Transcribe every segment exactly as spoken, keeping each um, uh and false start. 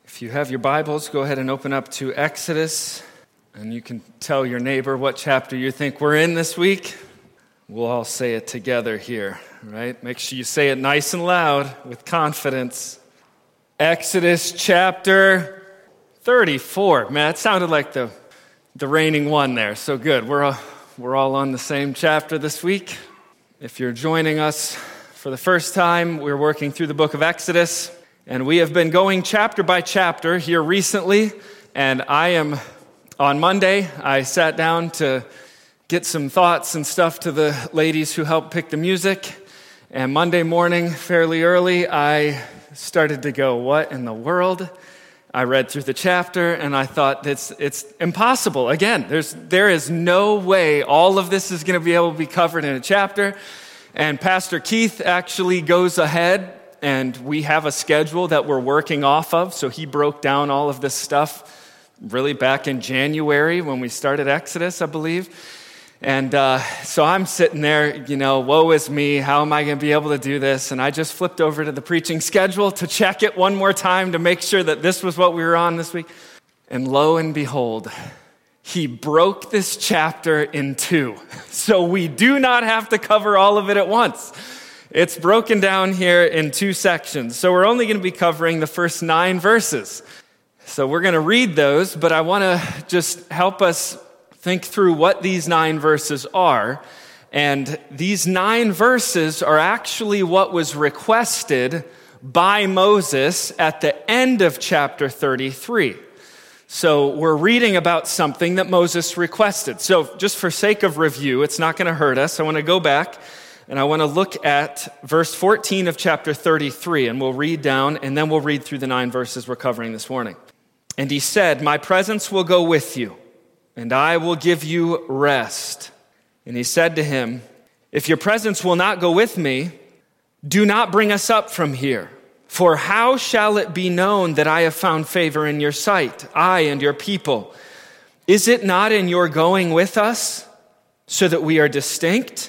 If you have your Bibles, go ahead and open up to Exodus, and you can tell your neighbor what chapter you think we're in this week. We'll all say it together here, right? Make sure you say it nice and loud with confidence. Exodus chapter thirty-four. Man, that sounded like the, the reigning one there. So good. We're all, we're all on the same chapter this week. If you're joining us for the first time, we're working through the book of Exodus. And we have been going chapter by chapter here recently, and I am, on Monday, I sat down to get some thoughts and stuff to the ladies who helped pick the music, and Monday morning, fairly early, I started to go, what in the world? I read through the chapter, and I thought, it's it's impossible. Again, there's there is no way all of this is going to be able to be covered in a chapter, and Pastor Keith actually goes ahead, and we have a schedule that we're working off of, so he broke down all of this stuff really back in January when we started Exodus, I believe. And uh, so I'm sitting there, you know, woe is me, how am I going to be able to do this? And I just flipped over to the preaching schedule to check it one more time to make sure that this was what we were on this week. And lo and behold, he broke this chapter in two. So we do not have to cover all of it at once. It's broken down here in two sections. So we're only going to be covering the first nine verses. So we're going to read those, but I want to just help us think through what these nine verses are. And these nine verses are actually what was requested by Moses at the end of chapter thirty-three. So we're reading about something that Moses requested. So just for sake of review, it's not going to hurt us. I want to go back and I want to look at verse fourteen of chapter thirty-three, and we'll read down, and then we'll read through the nine verses we're covering this morning. And he said, "My presence will go with you, and I will give you rest." And he said to him, "If your presence will not go with me, do not bring us up from here. For how shall it be known that I have found favor in your sight, I and your people? Is it not in your going with us, so that we are distinct,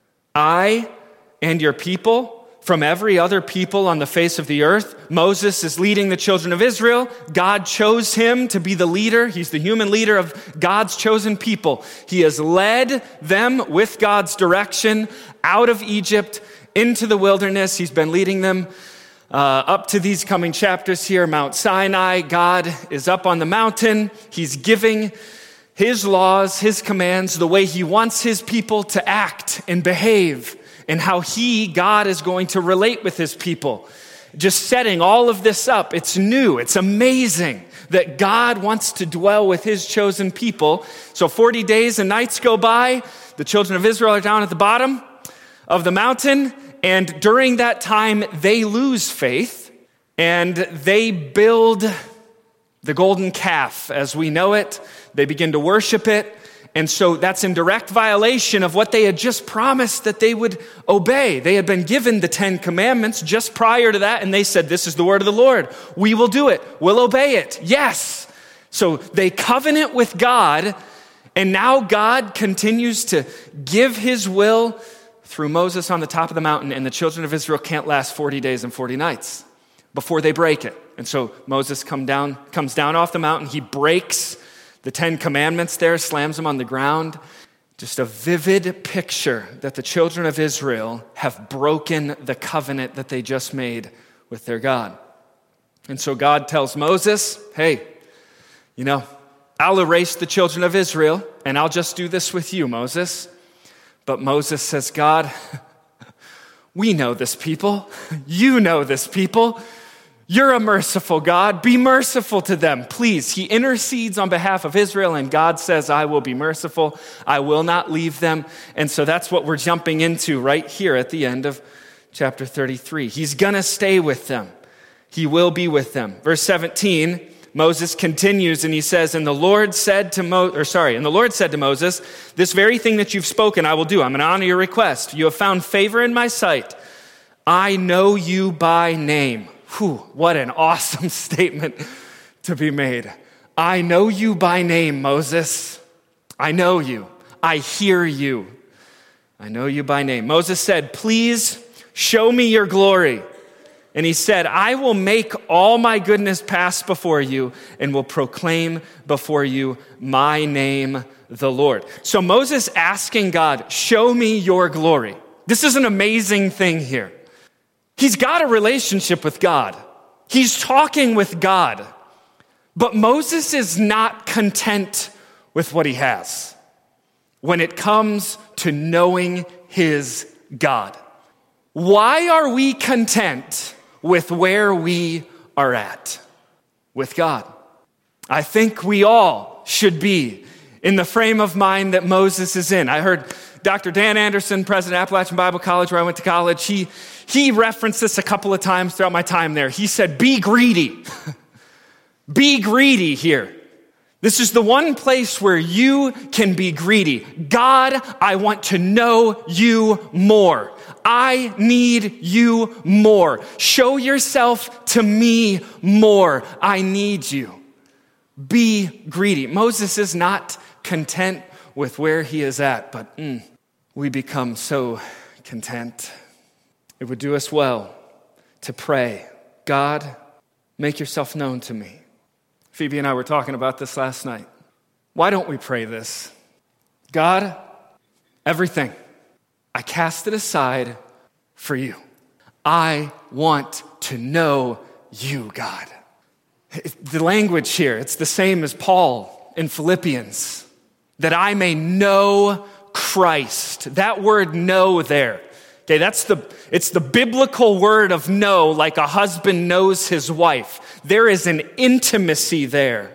I and your people, from every other people on the face of the earth?" Moses is leading the children of Israel. God chose him to be the leader. He's the human leader of God's chosen people. He has led them with God's direction out of Egypt into the wilderness. He's been leading them uh, up to these coming chapters here, Mount Sinai. God is up on the mountain. He's giving his laws, his commands, the way he wants his people to act and behave, and how he, God, is going to relate with his people. Just setting all of this up. It's new. It's amazing that God wants to dwell with his chosen people. So forty days and nights go by. The children of Israel are down at the bottom of the mountain, and during that time, they lose faith, and they build the golden calf as we know it. They begin to worship it. And so that's in direct violation of what they had just promised that they would obey. They had been given the Ten Commandments just prior to that, and they said, "This is the word of the Lord. We will do it. We'll obey it." Yes. So they covenant with God, and now God continues to give his will through Moses on the top of the mountain, and the children of Israel can't last forty days and forty nights before they break it. And so Moses come down, comes down off the mountain. He breaks the Ten Commandments there, slams them on the ground. Just a vivid picture that the children of Israel have broken the covenant that they just made with their God. And so God tells Moses, "Hey, you know, I'll erase the children of Israel, and I'll just do this with you, Moses." But Moses says, "God, we know this people. You know this people. You're a merciful God. Be merciful to them, please." He intercedes on behalf of Israel, and God says, "I will be merciful. I will not leave them." And so that's what we're jumping into right here at the end of chapter thirty-three. He's going to stay with them. He will be with them. Verse seventeen, Moses continues, and he says, "And the Lord said to Mo, or sorry, and the Lord said to Moses, this very thing that you've spoken, I will do. I'm going to honor your request. You have found favor in my sight. I know you by name." Whew, what an awesome statement to be made. I know you by name, Moses. I know you. I hear you. I know you by name. Moses said, "Please show me your glory." And he said, I will make all my goodness pass before you and will proclaim before you my name, the Lord. So Moses asking God, show me your glory. This is an amazing thing here. He's got a relationship with God. He's talking with God. But Moses is not content with what he has when it comes to knowing his God. Why are we content with where we are at with God? I think we all should be in the frame of mind that Moses is in. I heard Doctor Dan Anderson, president of Appalachian Bible College, where I went to college, he, he referenced this a couple of times throughout my time there. He said, be greedy. Be greedy here. This is the one place where you can be greedy. God, I want to know you more. I need you more. Show yourself to me more. I need you. Be greedy. Moses is not content with where he is at, but mm, we become so content. It would do us well to pray, God, make yourself known to me. Phoebe and I were talking about this last night. Why don't we pray this? God, everything, I cast it aside for you. I want to know you, God. The language here, it's the same as Paul in Philippians, that I may know Christ. That word know there, okay, that's the, it's the biblical word of know, like a husband knows his wife. There is an intimacy there.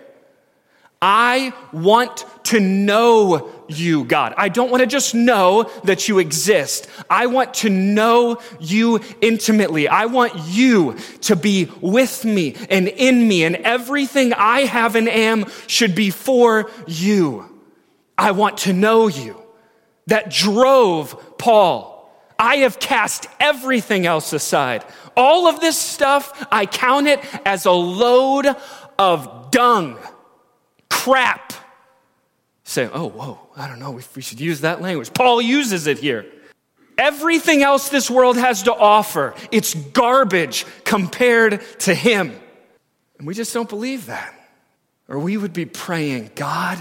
I want to know you, God. I don't want to just know that you exist. I want to know you intimately. I want you to be with me and in me, and everything I have and am should be for you. I want to know you. That drove Paul. I have cast everything else aside. All of this stuff, I count it as a load of dung. Crap. Say, oh, whoa, I don't know if we should use that language. Paul uses it here. Everything else this world has to offer, it's garbage compared to him. And we just don't believe that. Or we would be praying, God,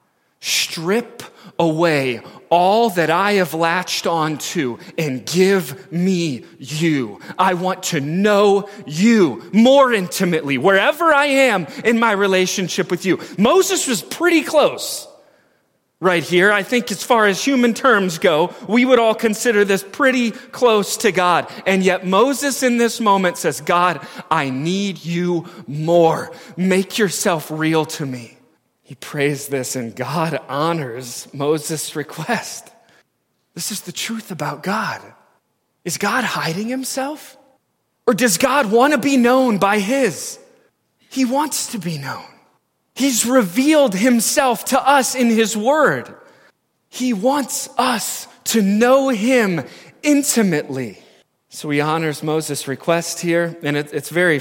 strip away all that I have latched on to and give me you. I want to know you more intimately, wherever I am in my relationship with you. Moses was pretty close right here. I think as far as human terms go, we would all consider this pretty close to God. And yet Moses in this moment says, God, I need you more. Make yourself real to me. He prays this, and God honors Moses' request. This is the truth about God. Is God hiding himself? Or does God want to be known by his? He wants to be known. He's revealed himself to us in his word. He wants us to know him intimately. So he honors Moses' request here, and it, it's very,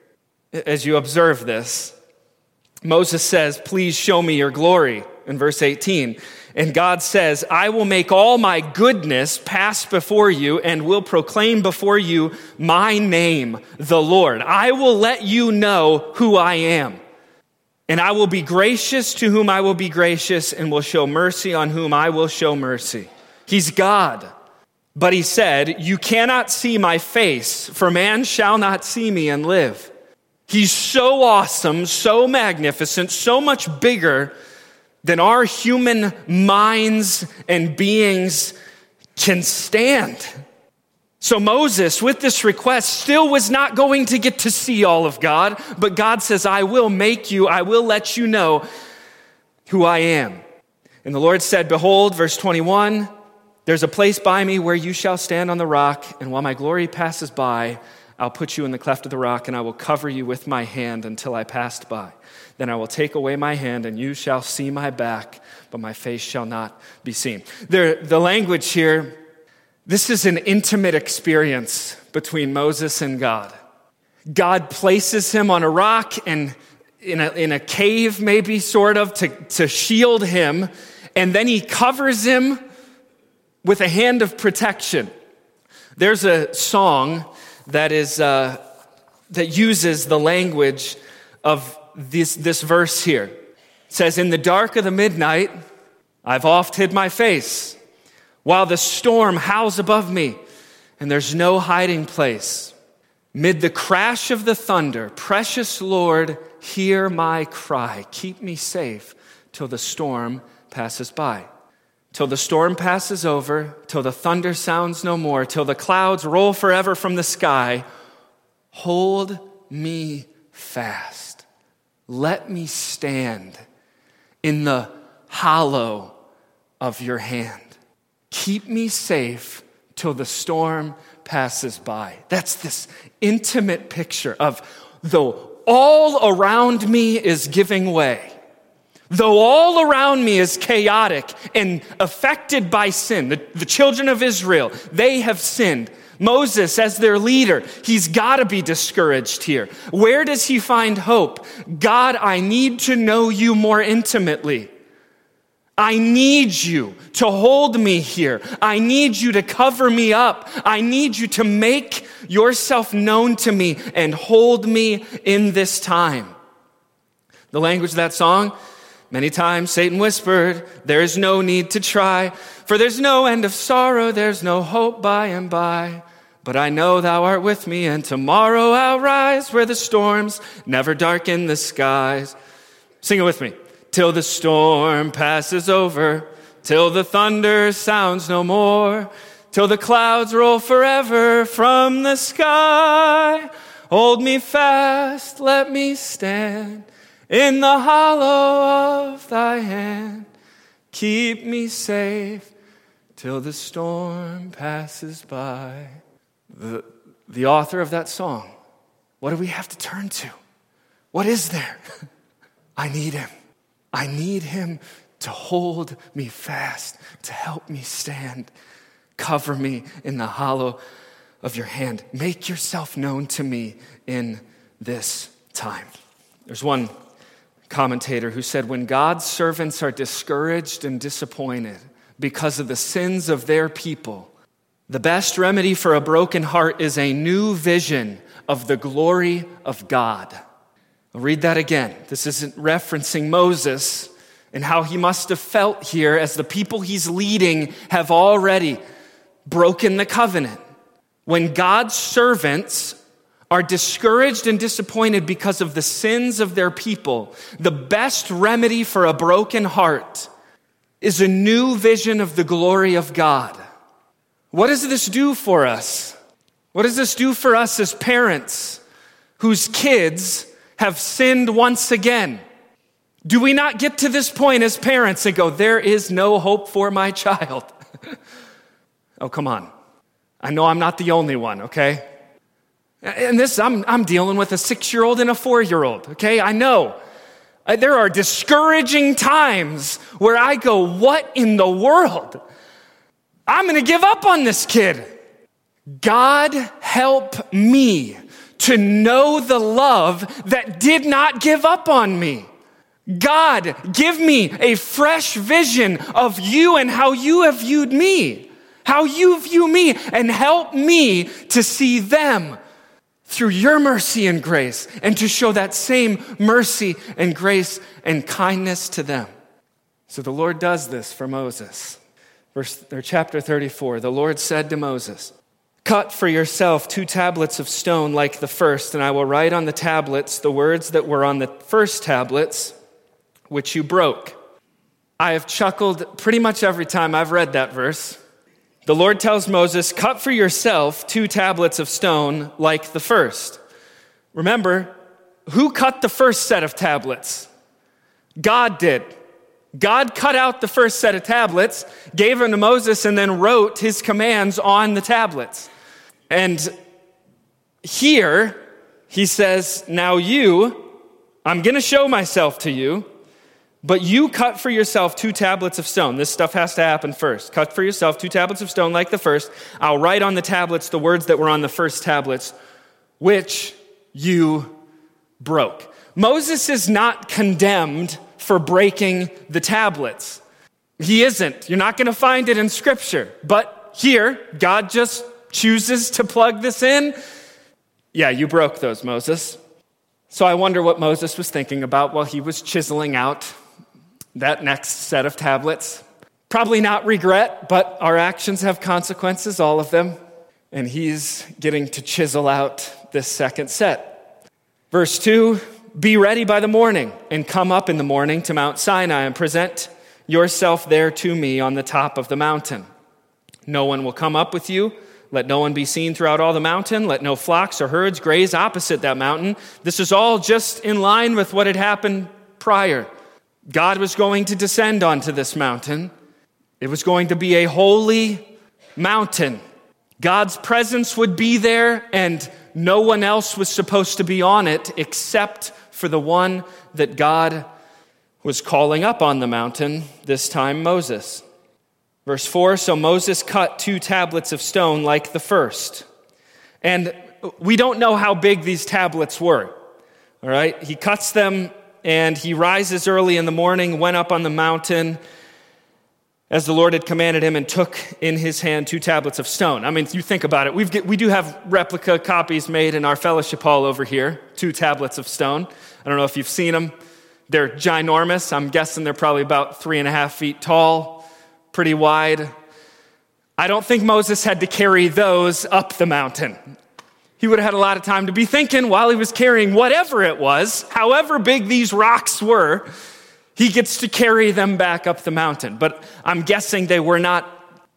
as you observe this, Moses says, please show me your glory in verse eighteen. And God says, I will make all my goodness pass before you and will proclaim before you my name, the Lord. I will let you know who I am. And I will be gracious to whom I will be gracious and will show mercy on whom I will show mercy. He's God. But he said, you cannot see my face, for man shall not see me and live. He's so awesome, so magnificent, so much bigger than our human minds and beings can stand. So Moses, with this request, still was not going to get to see all of God, but God says, I will make you, I will let you know who I am. And the Lord said, behold, verse twenty-one, there's a place by me where you shall stand on the rock, and while my glory passes by, I'll put you in the cleft of the rock, and I will cover you with my hand until I passed by. Then I will take away my hand, and you shall see my back, but my face shall not be seen. There, the language here, this is an intimate experience between Moses and God. God places him on a rock and in a, in a cave, maybe, sort of, to, to shield him, and then he covers him with a hand of protection. There's a song that is uh, that uses the language of this, this verse here. It says, in the dark of the midnight, I've oft hid my face, while the storm howls above me, and there's no hiding place. Mid the crash of the thunder, precious Lord, hear my cry. Keep me safe till the storm passes by. Till the storm passes over, till the thunder sounds no more, till the clouds roll forever from the sky. Hold me fast. Let me stand in the hollow of your hand. Keep me safe till the storm passes by. That's this intimate picture of, though all around me is giving way, though all around me is chaotic and affected by sin, the, the children of Israel, they have sinned. Moses, as their leader, he's got to be discouraged here. Where does he find hope? God, I need to know you more intimately. I need you to hold me here. I need you to cover me up. I need you to make yourself known to me and hold me in this time. The language of that song, many times Satan whispered, there is no need to try, for there's no end of sorrow, there's no hope by and by. But I know thou art with me, and tomorrow I'll rise where the storms never darken the skies. Sing it with me. Till the storm passes over, till the thunder sounds no more, till the clouds roll forever from the sky. Hold me fast, let me stand in the hollow of thy hand. Keep me safe till the storm passes by. The, the author of that song, what do we have to turn to? What is there? I need him. I need him to hold me fast, to help me stand. Cover me in the hollow of your hand. Make yourself known to me in this time. There's one commentator who said, when God's servants are discouraged and disappointed because of the sins of their people, the best remedy for a broken heart is a new vision of the glory of God. I'll read that again. This isn't referencing Moses and how he must have felt here as the people he's leading have already broken the covenant. When God's servants are discouraged and disappointed because of the sins of their people, the best remedy for a broken heart is a new vision of the glory of God. What does this do for us? What does this do for us as parents whose kids have sinned once again? Do we not get to this point as parents and go, there is no hope for my child? Oh, come on. I know I'm not the only one, okay? And this, I'm, I'm dealing with a six-year-old and a four-year-old, okay? I know. There are discouraging times where I go, what in the world? I'm going to give up on this kid. God help me to know the love that did not give up on me. God, give me a fresh vision of you and how you have viewed me, how you view me, and help me to see them through your mercy and grace, and to show that same mercy and grace and kindness to them. So the Lord does this for Moses. Verse, or chapter thirty-four, the Lord said to Moses, cut for yourself two tablets of stone like the first, and I will write on the tablets the words that were on the first tablets, which you broke. I have chuckled pretty much every time I've read that verse. The Lord tells Moses, cut for yourself two tablets of stone like the first. Remember, who cut the first set of tablets? God did. God cut out the first set of tablets, gave them to Moses, and then wrote his commands on the tablets. And here, he says, now you, I'm going to show myself to you, but you cut for yourself two tablets of stone. This stuff has to happen first. Cut for yourself two tablets of stone like the first. I'll write on the tablets the words that were on the first tablets, which you broke. Moses is not condemned for breaking the tablets. He isn't. You're not going to find it in Scripture. But here, God just chooses to plug this in. Yeah, you broke those, Moses. So I wonder what Moses was thinking about while he was chiseling out that next set of tablets. Probably not regret, but our actions have consequences, all of them. And he's getting to chisel out this second set. Verse two, be ready by the morning and come up in the morning to Mount Sinai and present yourself there to me on the top of the mountain. No one will come up with you. Let no one be seen throughout all the mountain. Let no flocks or herds graze opposite that mountain. This is all just in line with what had happened prior. God was going to descend onto this mountain. It was going to be a holy mountain. God's presence would be there, and no one else was supposed to be on it except for the one that God was calling up on the mountain, this time Moses. Verse four, so Moses cut two tablets of stone like the first. And we don't know how big these tablets were. All right, he cuts them and he rises early in the morning, went up on the mountain as the Lord had commanded him, and took in his hand two tablets of stone. I mean, you think about it. We've get, we do have replica copies made in our fellowship hall over here, two tablets of stone. I don't know if you've seen them. They're ginormous. I'm guessing they're probably about three and a half feet tall, pretty wide. I don't think Moses had to carry those up the mountain. He would have had a lot of time to be thinking while he was carrying whatever it was, however big these rocks were. He gets to carry them back up the mountain. But I'm guessing they were not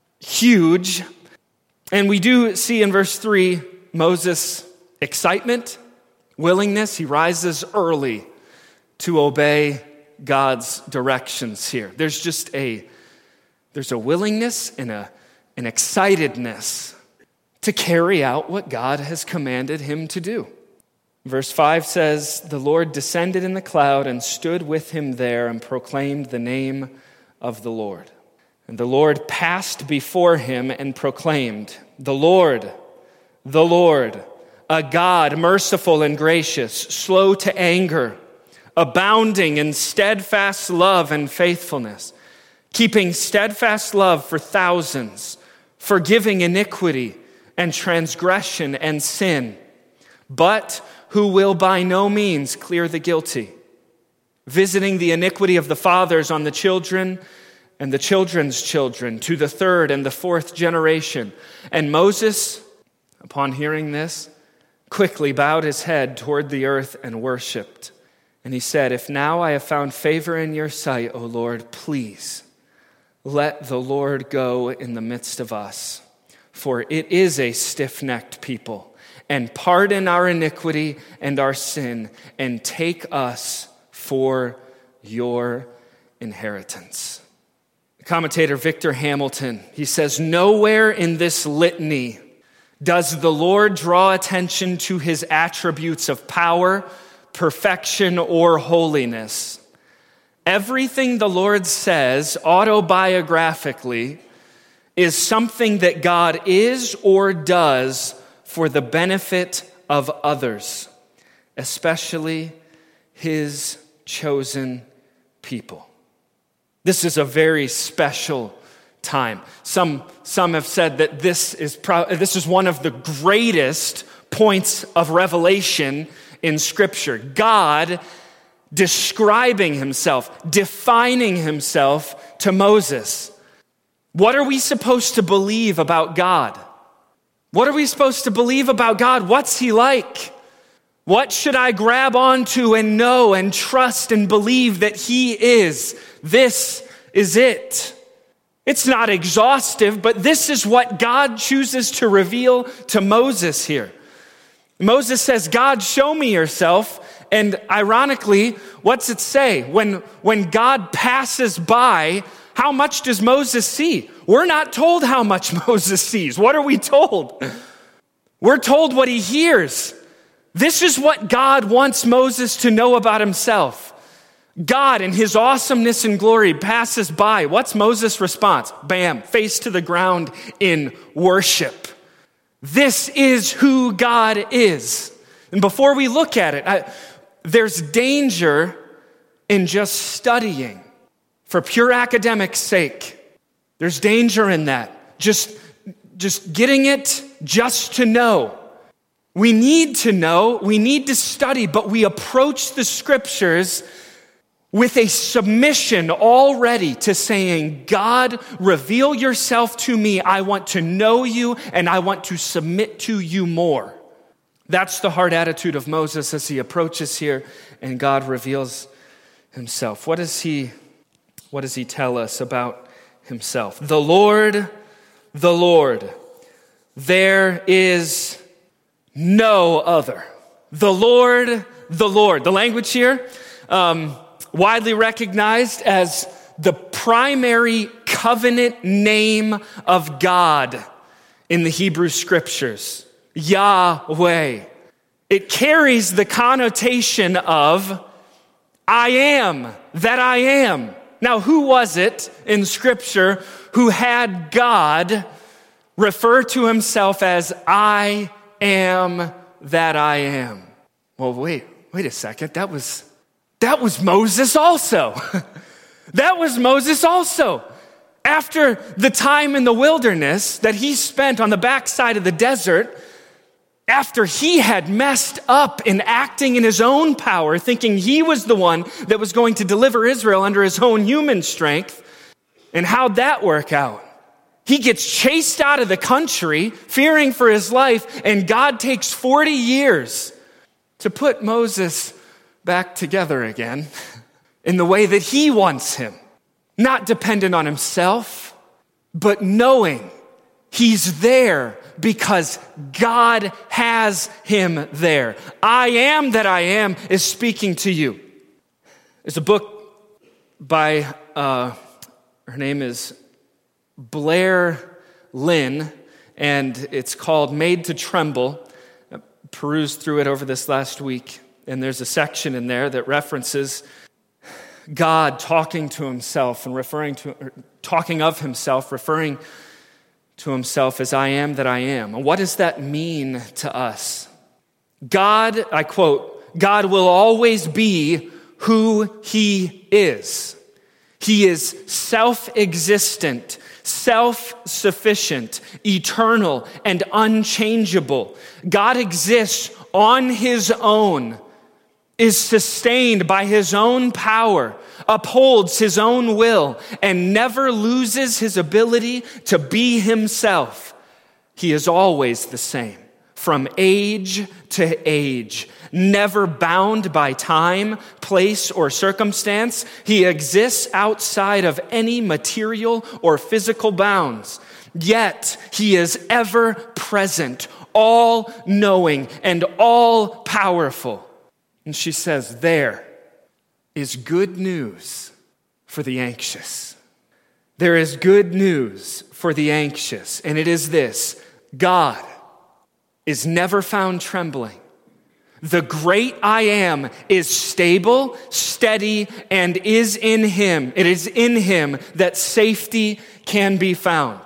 huge. And we do see in verse three, Moses' excitement, willingness. He rises early to obey God's directions here. There's just a, there's a willingness and a, an excitedness to carry out what God has commanded him to do. Verse five says, the Lord descended in the cloud and stood with him there and proclaimed the name of the Lord. And the Lord passed before him and proclaimed, the Lord, the Lord, a God merciful and gracious, slow to anger, abounding in steadfast love and faithfulness, keeping steadfast love for thousands, forgiving iniquity and transgression and sin, but who will by no means clear the guilty, visiting the iniquity of the fathers on the children and the children's children to the third and the fourth generation. And Moses, upon hearing this, quickly bowed his head toward the earth and worshiped. And he said, if now I have found favor in your sight, O Lord, please let the Lord go in the midst of us, for it is a stiff-necked people. And pardon our iniquity and our sin, and take us for your inheritance. The commentator Victor Hamilton, he says, nowhere in this litany does the Lord draw attention to his attributes of power, perfection, or holiness. Everything the Lord says autobiographically is something that God is or does for the benefit of others, especially his chosen people. This is a very special time. Some, some have said that this is, pro- this is one of the greatest points of revelation in Scripture. God describing himself, defining himself to Moses. What are we supposed to believe about God? What are we supposed to believe about God? What's he like? What should I grab onto and know and trust and believe that he is? This is it. It's not exhaustive, but this is what God chooses to reveal to Moses here. Moses says, God, show me yourself. And ironically, what's it say? When, when God passes by, how much does Moses see? We're not told how much Moses sees. What are we told? We're told what he hears. This is what God wants Moses to know about himself. God in his awesomeness and glory passes by. What's Moses' response? Bam, face to the ground in worship. This is who God is. And before we look at it, I, there's danger in just studying for pure academic sake. There's danger in that. Just, just getting it just to know. We need to know, we need to study, but we approach the scriptures with a submission already to saying, God, reveal yourself to me. I want to know you and I want to submit to you more. That's the heart attitude of Moses as he approaches here and God reveals himself. What does he, what does he tell us about himself? The Lord, the Lord, there is no other. The Lord, the Lord. The language here, um, widely recognized as the primary covenant name of God in the Hebrew scriptures, Yahweh. It carries the connotation of I am that I am. Now, who was it in scripture who had God refer to himself as I am that I am? Well, wait, wait a second. That was That was Moses also. That was Moses also. After the time in the wilderness that he spent on the backside of the desert, after he had messed up in acting in his own power, thinking he was the one that was going to deliver Israel under his own human strength, and how'd that work out? He gets chased out of the country, fearing for his life, and God takes forty years to put Moses back together again in the way that he wants him. Not dependent on himself, but knowing he's there because God has him there. I am that I am is speaking to you. There's a book by, uh, her name is Blair Lynn, and it's called Made to Tremble. I perused through it over this last week. And there's a section in there that references God talking to himself and referring to, or talking of himself, referring to himself as I am that I am. And what does that mean to us? God, I quote, God will always be who he is. He is self-existent, self-sufficient, eternal, and unchangeable. God exists on his own, is sustained by his own power, upholds his own will, and never loses his ability to be himself. He is always the same, from age to age, never bound by time, place, or circumstance. He exists outside of any material or physical bounds. Yet he is ever present, all-knowing, and all-powerful. And she says, there is good news for the anxious. There is good news for the anxious. And it is this: God is never found trembling. The great I am is stable, steady, and is in him. It is in him that safety can be found.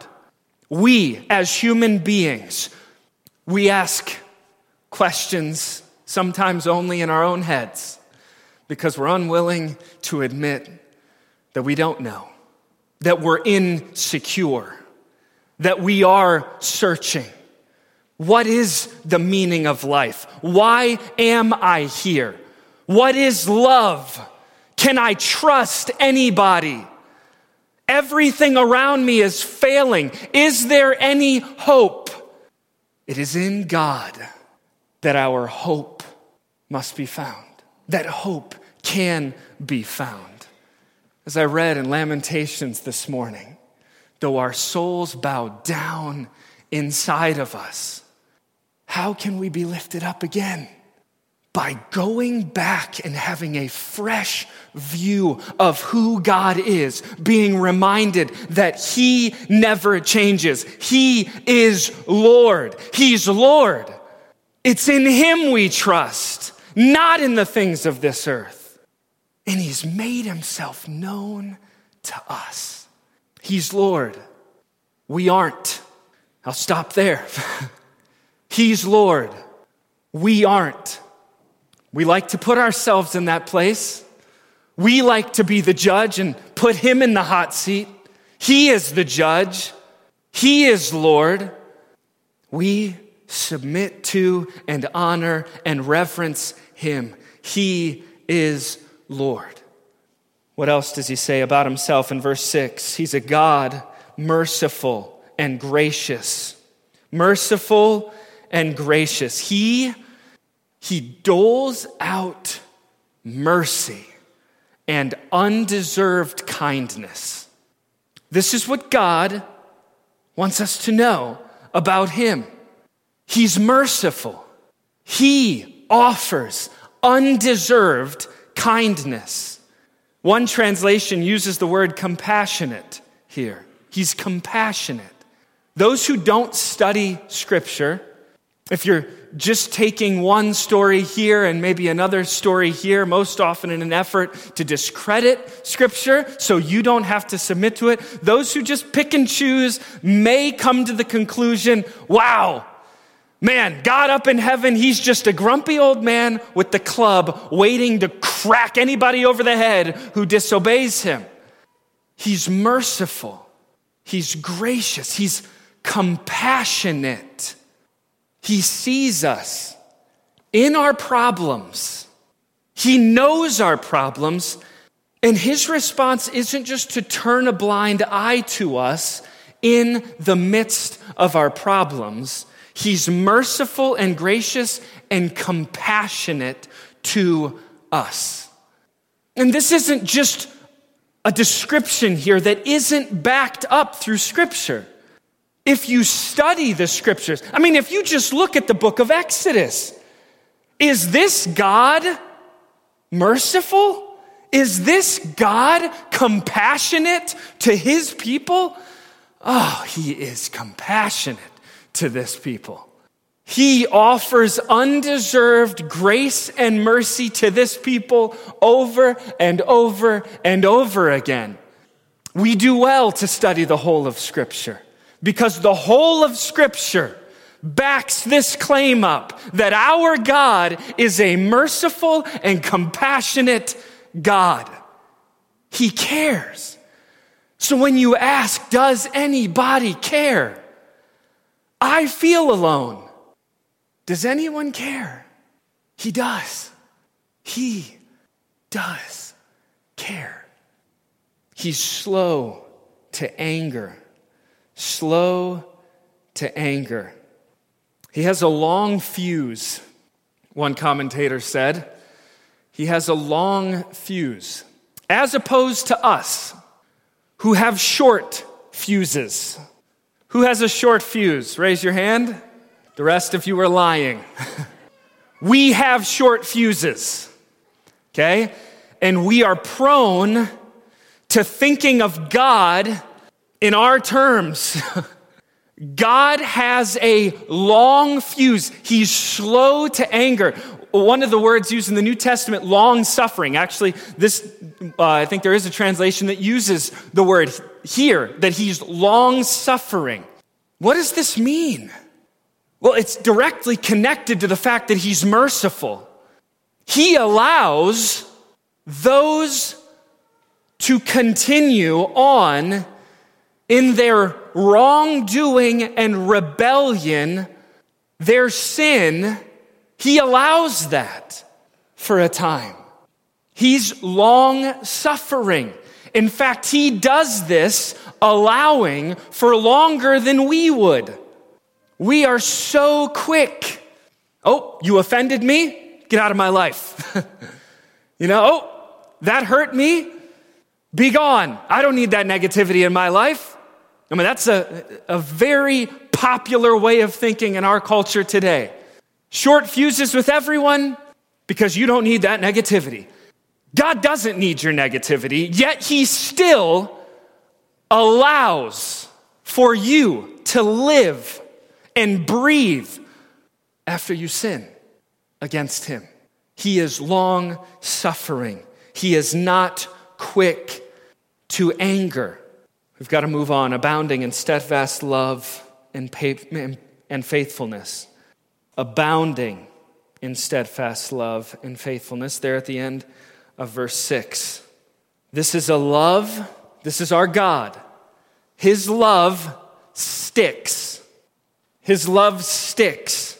We, as human beings, we ask questions sometimes only in our own heads, because we're unwilling to admit that we don't know, that we're insecure, that we are searching. What is the meaning of life? Why am I here? What is love? Can I trust anybody? Everything around me is failing. Is there any hope? It is in God that our hope must be found, that hope can be found. As I read in Lamentations this morning, though our souls bow down inside of us, how can we be lifted up again? By going back and having a fresh view of who God is, being reminded that he never changes. He is Lord. He's Lord. It's in him we trust, not in the things of this earth. And he's made himself known to us. He's Lord. We aren't. I'll stop there. He's Lord. We aren't. We like to put ourselves in that place. We like to be the judge and put him in the hot seat. He is the judge. He is Lord. We submit to and honor and reverence him. He is Lord. What else does he say about himself in verse six? He's a God merciful and gracious. Merciful and gracious. He, he doles out mercy and undeserved kindness. This is what God wants us to know about him. He's merciful. He offers undeserved kindness. One translation uses the word compassionate here. He's compassionate. Those who don't study Scripture, if you're just taking one story here and maybe another story here, most often in an effort to discredit Scripture so you don't have to submit to it, those who just pick and choose may come to the conclusion, wow, man, God up in heaven, he's just a grumpy old man with the club waiting to crack anybody over the head who disobeys him. He's merciful. He's gracious. He's compassionate. He sees us in our problems. He knows our problems. And his response isn't just to turn a blind eye to us in the midst of our problems. He's merciful and gracious and compassionate to us. And this isn't just a description here that isn't backed up through Scripture. If you study the Scriptures, I mean, if you just look at the book of Exodus, is this God merciful? Is this God compassionate to his people? Oh, he is compassionate to this people. He offers undeserved grace and mercy to this people over and over and over again. We do well to study the whole of Scripture because the whole of Scripture backs this claim up that our God is a merciful and compassionate God. He cares. So when you ask, does anybody care? I feel alone. Does anyone care? He does. He does care. He's slow to anger. Slow to anger. He has a long fuse, one commentator said. He has a long fuse, as opposed to us, who have short fuses. Who has a short fuse? Raise your hand. The rest of you are lying. We have short fuses, okay? And we are prone to thinking of God in our terms. God has a long fuse. He's slow to anger. One of the words used in the New Testament, long suffering. Actually, this, uh, I think there is a translation that uses the word here, that he's long suffering. What does this mean? Well, it's directly connected to the fact that he's merciful. He allows those to continue on in their wrongdoing and rebellion, their sin. He allows that for a time. He's long suffering. In fact, he does this allowing for longer than we would. We are so quick. Oh, you offended me? Get out of my life. You know, oh, that hurt me? Be gone. I don't need that negativity in my life. I mean, that's a, a very popular way of thinking in our culture today. Short fuses with everyone because you don't need that negativity. God doesn't need your negativity, yet he still allows for you to live and breathe after you sin against him. He is long suffering. He is not quick to anger. We've got to move on. Abounding in steadfast love and faithfulness. Abounding in steadfast love and faithfulness. There at the end of verse six. This is a love. This is our God. His love sticks. His love sticks.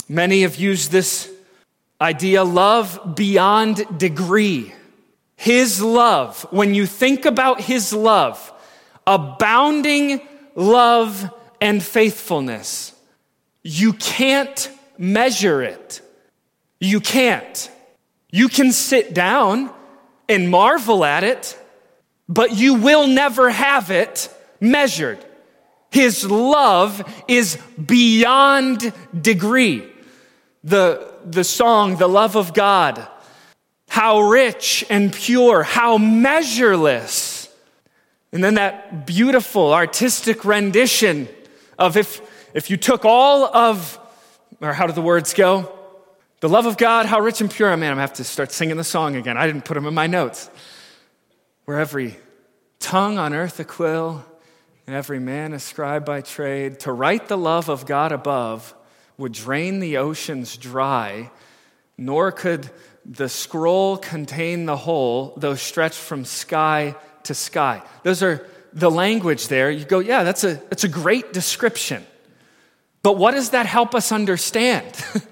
Many have used this idea, love beyond degree. His love, when you think about his love, abounding love and faithfulness, you can't measure it. You can't. You can sit down and marvel at it, but you will never have it measured. His love is beyond degree. The, the song, The Love of God, how rich and pure, how measureless. And then that beautiful artistic rendition of if, if you took all of, or how do the words go? The love of God, how rich and pure. Man, I'm gonna have to start singing the song again. I didn't put them in my notes. Where every tongue on earth a quill, and every man a scribe by trade, to write the love of God above would drain the oceans dry, nor could the scroll contain the whole, though stretched from sky to sky. Those are the language there. You go, yeah, that's a, that's a great description. But what does that help us understand?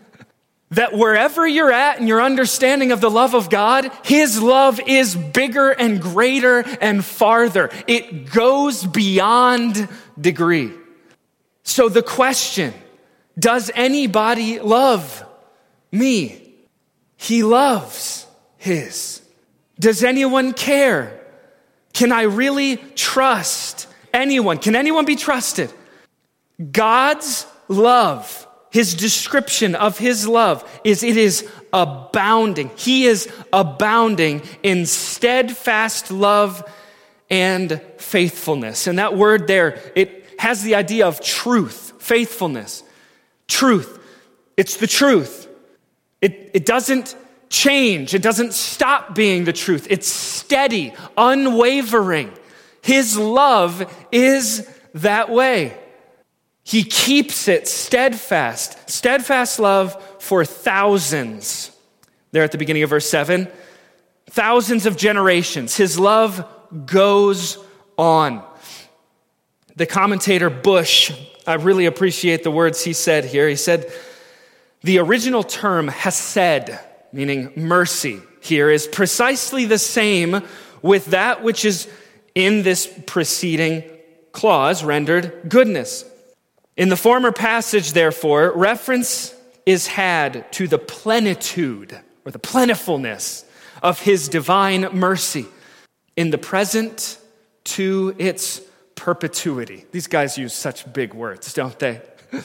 That wherever you're at in your understanding of the love of God, his love is bigger and greater and farther. It goes beyond degree. So the question, does anybody love me? He loves his. Does anyone care? Can I really trust anyone? Can anyone be trusted? God's love, his description of his love is it is abounding. He is abounding in steadfast love and faithfulness. And that word there, it has the idea of truth, faithfulness. Truth. It's the truth. It, it doesn't change. It doesn't stop being the truth. It's steady, unwavering. His love is that way. He keeps it steadfast. Steadfast love for thousands. There at the beginning of verse seven. Thousands of generations. His love goes on. The commentator Bush, I really appreciate the words he said here. He said, the original term hesed, meaning mercy, here is precisely the same with that which is in this preceding clause, rendered goodness. In the former passage, therefore, reference is had to the plenitude or the plentifulness of his divine mercy. In the present, to its perpetuity. These guys use such big words, don't they?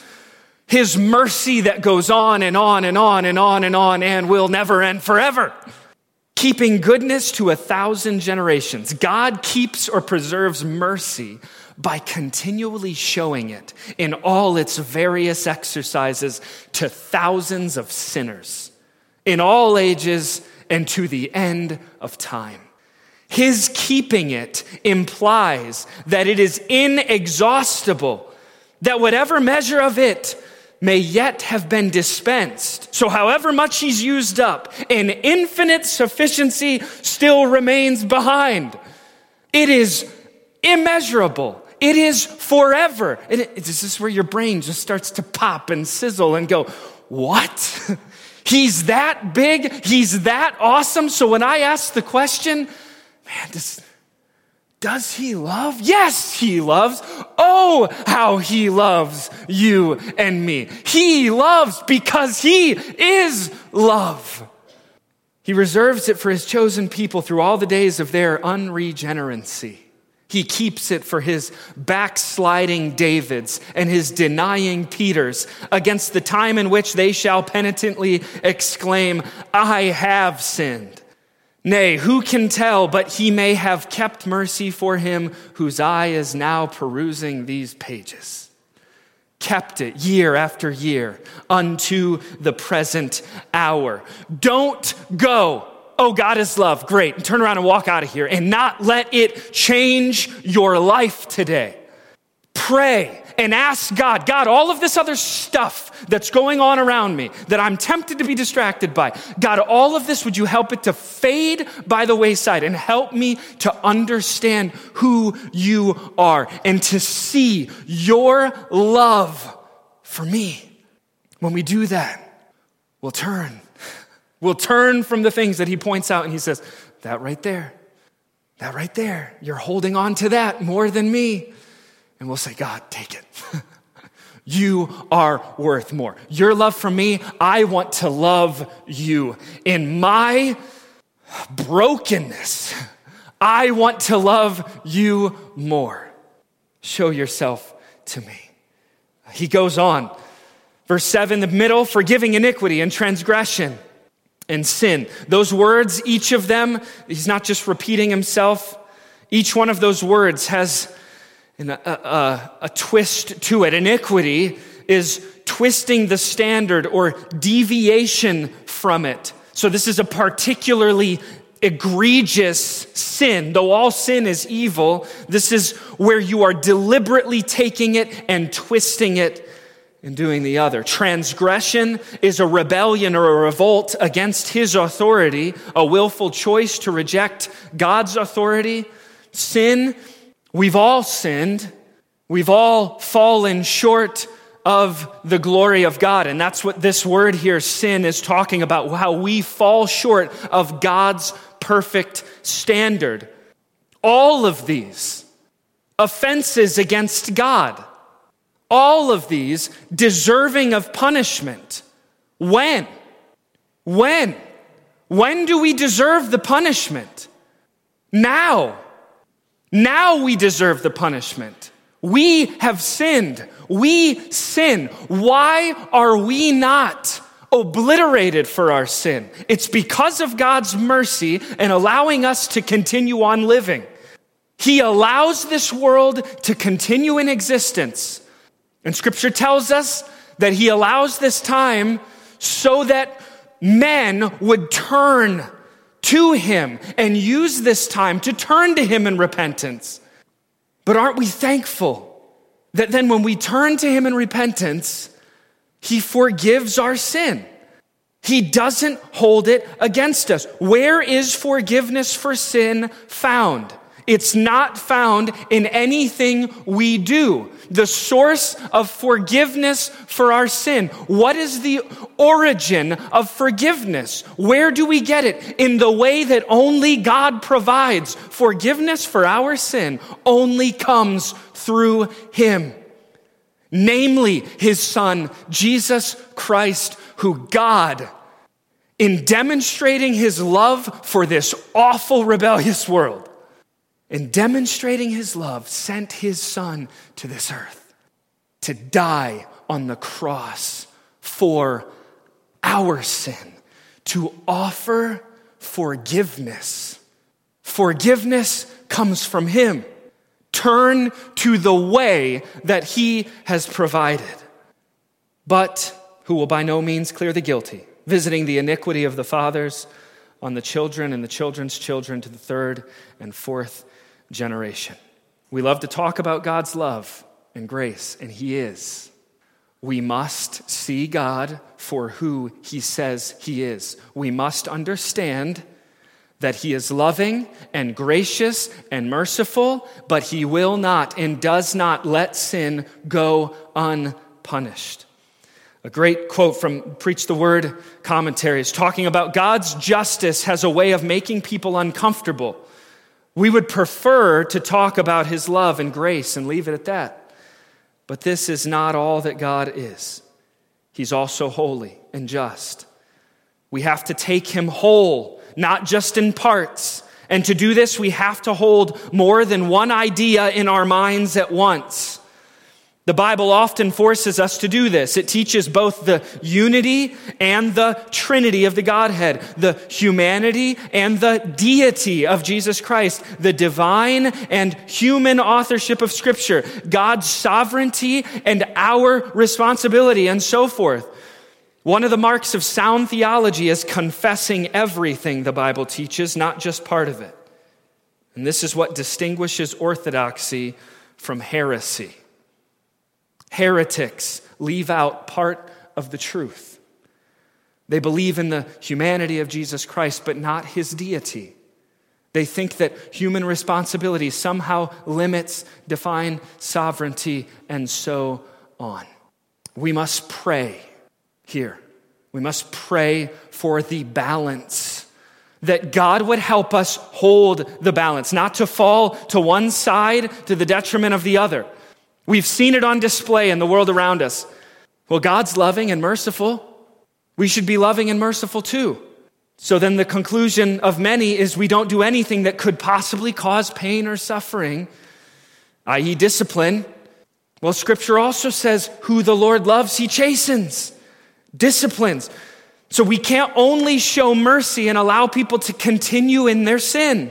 His mercy that goes on and on and on and on and on and will never end forever. Keeping goodness to a thousand generations. God keeps or preserves mercy by continually showing it in all its various exercises to thousands of sinners in all ages and to the end of time. His keeping it implies that it is inexhaustible, that whatever measure of it may yet have been dispensed. So however much he's used up, an infinite sufficiency still remains behind. It is immeasurable. It is forever. It, it, this is where your brain just starts to pop and sizzle and go, what? He's that big? He's that awesome? So when I ask the question, man, does, does he love? Yes, he loves. Oh, how he loves you and me. He loves because he is love. He reserves it for his chosen people through all the days of their unregeneracy. He keeps it for his backsliding Davids and his denying Peters against the time in which they shall penitently exclaim, I have sinned. Nay, who can tell, but he may have kept mercy for him whose eye is now perusing these pages. Kept it year after year unto the present hour. Don't go, oh, God is love, great, and turn around and walk out of here and not let it change your life today. Pray and ask God, God, all of this other stuff that's going on around me that I'm tempted to be distracted by, God, all of this, would you help it to fade by the wayside and help me to understand who you are and to see your love for me. When we do that, we'll turn. We'll turn from the things that he points out and he says, that right there, that right there, you're holding on to that more than me. And we'll say, God, take it. You are worth more. Your love for me, I want to love you. In my brokenness, I want to love you more. Show yourself to me. He goes on. Verse seven, the middle, forgiving iniquity and transgression and sin. Those words, each of them, he's not just repeating himself. Each one of those words has an, a, a, a twist to it. Iniquity is twisting the standard or deviation from it. So this is a particularly egregious sin. Though all sin is evil, this is where you are deliberately taking it and twisting it and doing the other. Transgression is a rebellion or a revolt against his authority, a willful choice to reject God's authority. Sin, we've all sinned. We've all fallen short of the glory of God. And that's what this word here, sin, is talking about, how we fall short of God's perfect standard. All of these offenses against God, all of these deserving of punishment. When? When? When do we deserve the punishment? Now. Now we deserve the punishment. We have sinned. We sin. Why are we not obliterated for our sin? It's because of God's mercy and allowing us to continue on living. He allows this world to continue in existence. And Scripture tells us that he allows this time so that men would turn to him and use this time to turn to him in repentance. But aren't we thankful that then when we turn to him in repentance, he forgives our sin? He doesn't hold it against us. Where is forgiveness for sin found? It's not found in anything we do. The source of forgiveness for our sin. What is the origin of forgiveness? Where do we get it? In the way that only God provides. Forgiveness for our sin only comes through him. Namely, his Son, Jesus Christ, who God, in demonstrating his love for this awful, rebellious world, in demonstrating his love, sent his Son to this earth to die on the cross for our sin, to offer forgiveness. Forgiveness comes from him. Turn to the way that he has provided. But who will by no means clear the guilty, visiting the iniquity of the fathers on the children and the children's children to the third and fourth generation. We love to talk about God's love and grace, and he is. We must see God for who he says he is. We must understand that he is loving and gracious and merciful, but he will not and does not let sin go unpunished. A great quote from Preach the Word commentaries talking about God's justice has a way of making people uncomfortable. We would prefer to talk about his love and grace and leave it at that. But this is not all that God is. He's also holy and just. We have to take him whole, not just in parts. And to do this, we have to hold more than one idea in our minds at once. The Bible often forces us to do this. It teaches both the unity and the Trinity of the Godhead, the humanity and the deity of Jesus Christ, the divine and human authorship of Scripture, God's sovereignty and our responsibility, and so forth. One of the marks of sound theology is confessing everything the Bible teaches, not just part of it. And this is what distinguishes orthodoxy from heresy. Heretics leave out part of the truth. They believe in the humanity of Jesus Christ, but not his deity. They think that human responsibility somehow limits divine sovereignty, and so on. We must pray here We must pray for the balance, that God would help us hold the balance, not to fall to one side to the detriment of the other. We've seen it on display in the world around us. Well, God's loving and merciful. We should be loving and merciful too. So then the conclusion of many is we don't do anything that could possibly cause pain or suffering, that is discipline. Well, Scripture also says who the Lord loves, he chastens, disciplines. So we can't only show mercy and allow people to continue in their sin.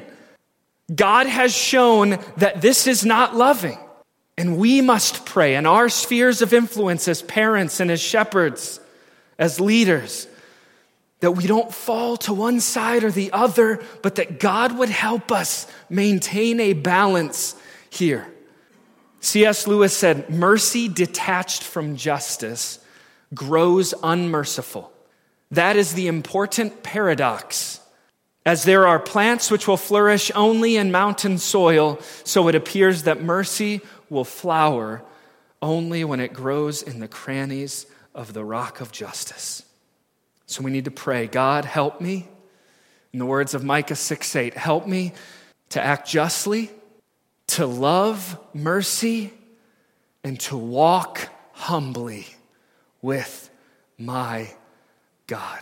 God has shown that this is not loving. And we must pray in our spheres of influence as parents and as shepherds, as leaders, that we don't fall to one side or the other, but that God would help us maintain a balance here. C S Lewis said, mercy detached from justice grows unmerciful. That is the important paradox. As there are plants which will flourish only in mountain soil, so it appears that mercy will flower only when it grows in the crannies of the rock of justice. So we need to pray, God, help me. In the words of Micah six eight, help me to act justly, to love mercy, and to walk humbly with my God.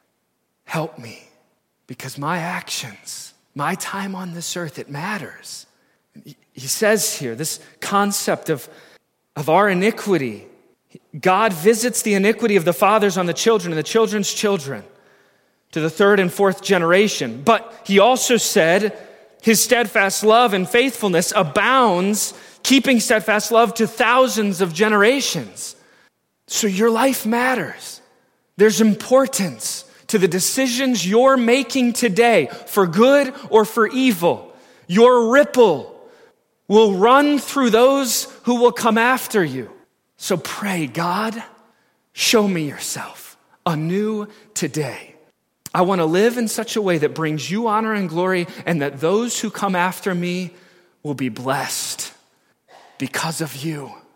Help me, because my actions, my time on this earth, it matters. He says here, this concept of, of our iniquity, God visits the iniquity of the fathers on the children and the children's children to the third and fourth generation. But he also said his steadfast love and faithfulness abounds, keeping steadfast love to thousands of generations. So your life matters. There's importance to the decisions you're making today, for good or for evil. Your ripple will run through those who will come after you. So pray, God, show me yourself anew today. I want to live in such a way that brings you honor and glory, and that those who come after me will be blessed because of you.